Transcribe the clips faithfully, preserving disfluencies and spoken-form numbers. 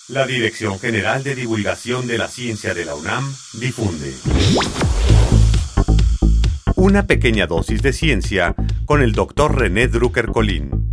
La Dirección General de Divulgación de la Ciencia de la UNAM difunde una pequeña dosis de ciencia con el doctor René Drucker Colín.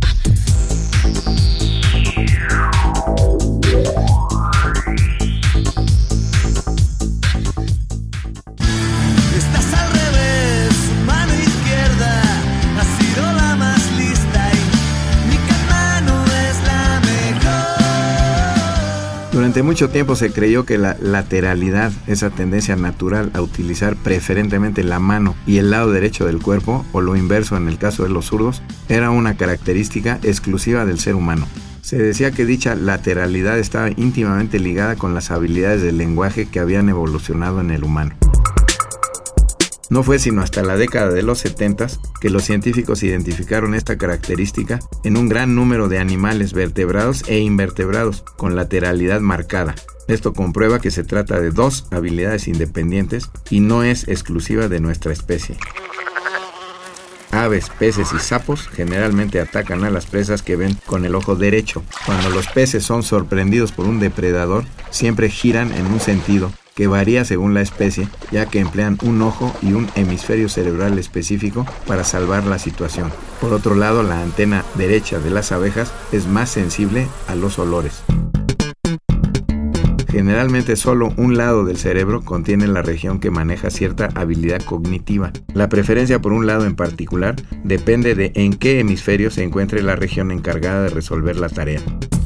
Durante mucho tiempo se creyó que la lateralidad, esa tendencia natural a utilizar preferentemente la mano y el lado derecho del cuerpo, o lo inverso en el caso de los zurdos, era una característica exclusiva del ser humano. Se decía que dicha lateralidad estaba íntimamente ligada con las habilidades del lenguaje que habían evolucionado en el humano. No fue sino hasta la década de los setentas que los científicos identificaron esta característica en un gran número de animales vertebrados e invertebrados con lateralidad marcada. Esto comprueba que se trata de dos habilidades independientes y no es exclusiva de nuestra especie. Aves, peces y sapos generalmente atacan a las presas que ven con el ojo derecho. Cuando los peces son sorprendidos por un depredador, siempre giran en un sentido que varía según la especie, ya que emplean un ojo y un hemisferio cerebral específico para salvar la situación. Por otro lado, la antena derecha de las abejas es más sensible a los olores. Generalmente solo un lado del cerebro contiene la región que maneja cierta habilidad cognitiva. La preferencia por un lado en particular depende de en qué hemisferio se encuentre la región encargada de resolver la tarea.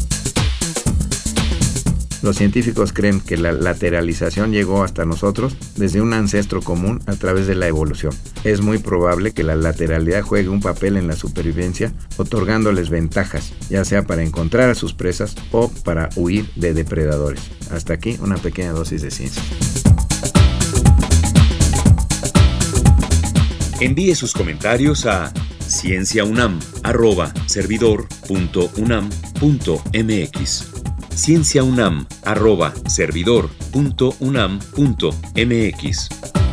Los científicos creen que la lateralización llegó hasta nosotros desde un ancestro común a través de la evolución. Es muy probable que la lateralidad juegue un papel en la supervivencia, otorgándoles ventajas, ya sea para encontrar a sus presas o para huir de depredadores. Hasta aquí una pequeña dosis de ciencia. Envíe sus comentarios a cienciaunam arroba servidor punto unam punto mx. cienciaunam arroba servidor punto unam punto mx.